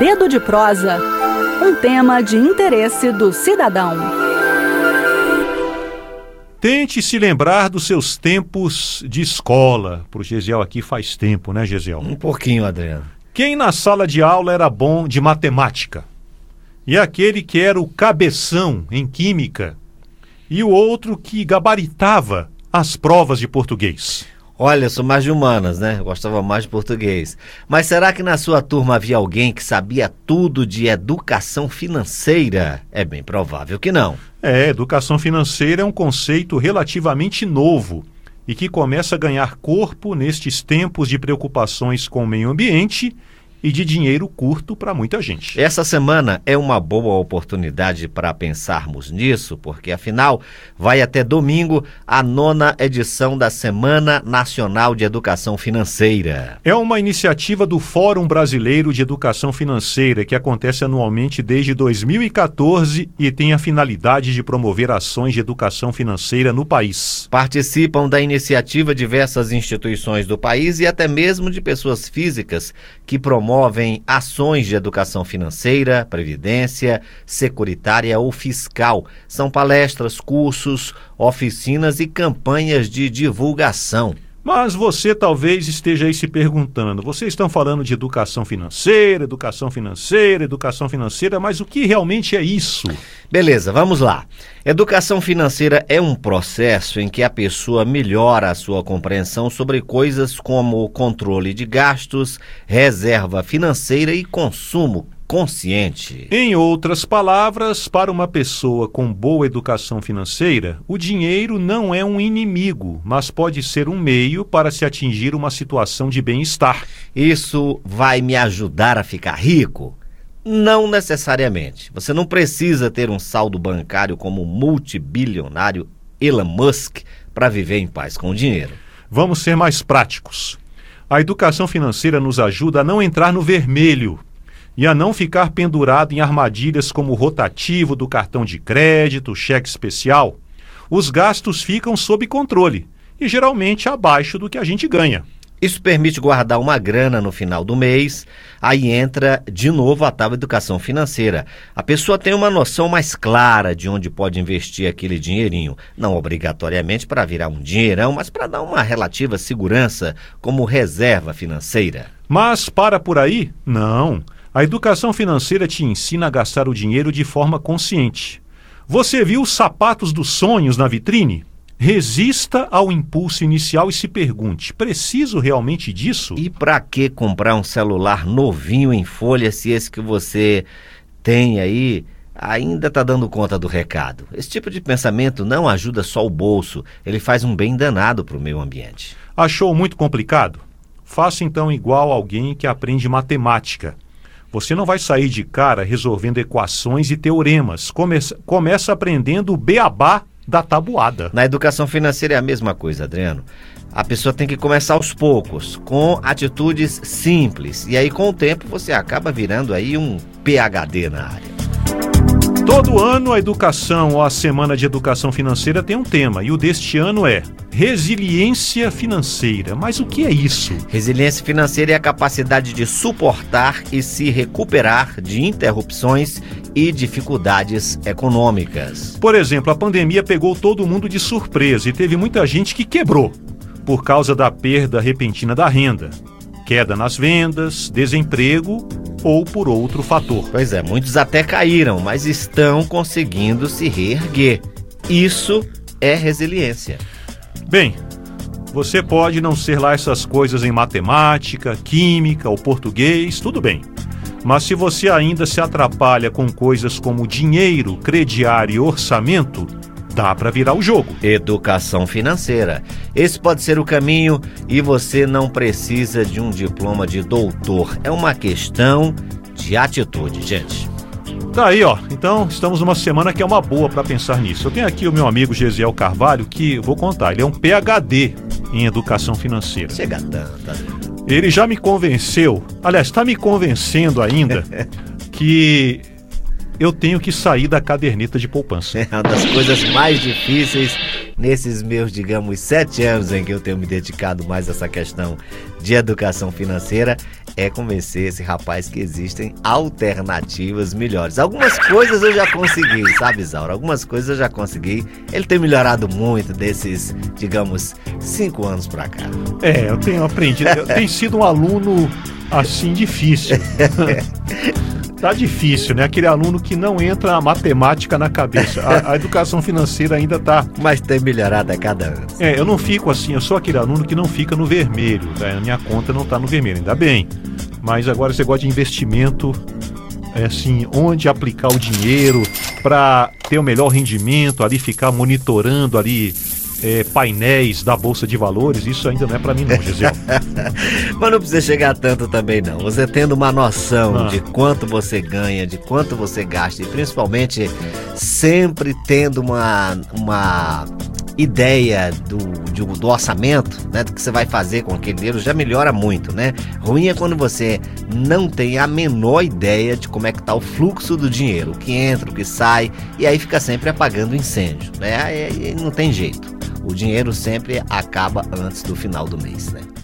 Dedo de Prosa, um tema de interesse do cidadão. Tente se lembrar dos seus tempos de escola. Pro Gesiel aqui faz tempo, né, Gesiel? Um pouquinho, Adriano. Quem na sala de aula era bom de matemática? E aquele que era o cabeção em química? E o outro que gabaritava as provas de português? Olha, eu sou mais de humanas, né? Eu gostava mais de português. Mas será que na sua turma havia alguém que sabia tudo de educação financeira? É bem provável que não. Educação financeira é um conceito relativamente novo e que começa a ganhar corpo nestes tempos de preocupações com o meio ambiente e de dinheiro curto para muita gente. Essa semana é uma boa oportunidade para pensarmos nisso, porque afinal vai até domingo a 9ª edição da Semana Nacional de Educação Financeira. É uma iniciativa do Fórum Brasileiro de Educação Financeira que acontece anualmente desde 2014 e tem a finalidade de promover ações de educação financeira no país. Participam da iniciativa diversas instituições do país e até mesmo de pessoas físicas que promovem ações de educação financeira, previdência, securitária ou fiscal. São palestras, cursos, oficinas e campanhas de divulgação. Mas você talvez esteja aí se perguntando, vocês estão falando de educação financeira, mas o que realmente é isso? Beleza, vamos lá. Educação financeira é um processo em que a pessoa melhora a sua compreensão sobre coisas como o controle de gastos, reserva financeira e consumo consciente. Em outras palavras, para uma pessoa com boa educação financeira, o dinheiro não é um inimigo, mas pode ser um meio para se atingir uma situação de bem-estar. Isso vai me ajudar a ficar rico? Não necessariamente. Você não precisa ter um saldo bancário como o multibilionário Elon Musk para viver em paz com o dinheiro. Vamos ser mais práticos. A educação financeira nos ajuda a não entrar no vermelho e a não ficar pendurado em armadilhas como o rotativo do cartão de crédito, cheque especial. Os gastos ficam sob controle e geralmente abaixo do que a gente ganha. Isso permite guardar uma grana no final do mês, aí entra de novo a tal educação financeira. A pessoa tem uma noção mais clara de onde pode investir aquele dinheirinho, não obrigatoriamente para virar um dinheirão, mas para dar uma relativa segurança como reserva financeira. Mas para por aí? Não. A educação financeira te ensina a gastar o dinheiro de forma consciente. Você viu os sapatos dos sonhos na vitrine? Resista ao impulso inicial e se pergunte, preciso realmente disso? E para que comprar um celular novinho em folha se esse que você tem aí ainda está dando conta do recado? Esse tipo de pensamento não ajuda só o bolso, ele faz um bem danado para o meio ambiente. Achou muito complicado? Faça então igual alguém que aprende matemática. Você não vai sair de cara resolvendo equações e teoremas. Começa aprendendo o beabá da tabuada. Na educação financeira é a mesma coisa, Adriano. A pessoa tem que começar aos poucos, com atitudes simples. E aí, com o tempo, você acaba virando aí um PhD na área. Todo ano a educação ou a Semana de Educação Financeira tem um tema, e o deste ano é resiliência financeira. Mas o que é isso? Resiliência financeira é a capacidade de suportar e se recuperar de interrupções e dificuldades econômicas. Por exemplo, a pandemia pegou todo mundo de surpresa e teve muita gente que quebrou por causa da perda repentina da renda, queda nas vendas, desemprego ou por outro fator. Pois é, muitos até caíram, mas estão conseguindo se reerguer. Isso é resiliência. Bem, você pode não ser lá essas coisas em matemática, química ou português, tudo bem. Mas se você ainda se atrapalha com coisas como dinheiro, crediário e orçamento, dá para virar o jogo. Educação financeira. Esse pode ser o caminho e você não precisa de um diploma de doutor. É uma questão de atitude, gente. Tá aí, ó. Então, estamos numa semana que é uma boa para pensar nisso. Eu tenho aqui o meu amigo Gesiel Carvalho, que, vou contar, ele é um PhD em educação financeira. Chega tanto. Ele já me convenceu, aliás, está me convencendo ainda, que eu tenho que sair da caderneta de poupança. É uma das coisas mais difíceis nesses meus, digamos, 7 anos em que eu tenho me dedicado mais a essa questão de educação financeira, é convencer esse rapaz que existem alternativas melhores. Algumas coisas eu já consegui, sabe, Isaura? Algumas coisas eu já consegui. Ele tem melhorado muito desses, digamos, 5 anos pra cá. Eu tenho aprendido. Tem sido um aluno, assim, difícil. Tá difícil, né? Aquele aluno que não entra a matemática na cabeça. A educação financeira ainda tá... Mas tem melhorado a cada ano. Eu não fico assim, eu sou aquele aluno que não fica no vermelho, tá? A minha conta não tá no vermelho, ainda bem. Mas agora você gosta de investimento, assim, onde aplicar o dinheiro para ter o melhor rendimento, ali ficar monitorando ali painéis da Bolsa de Valores, isso ainda não é para mim não, Gisele. Mas não precisa chegar tanto também não. Você tendo uma noção de quanto você ganha, de quanto você gasta e principalmente sempre tendo uma ideia do orçamento, né, do que você vai fazer com aquele dinheiro, já melhora muito, né? Ruim é quando você não tem a menor ideia de como é que tá o fluxo do dinheiro, o que entra, o que sai, e aí fica sempre apagando incêndio, né? Aí não tem jeito. O dinheiro sempre acaba antes do final do mês, né?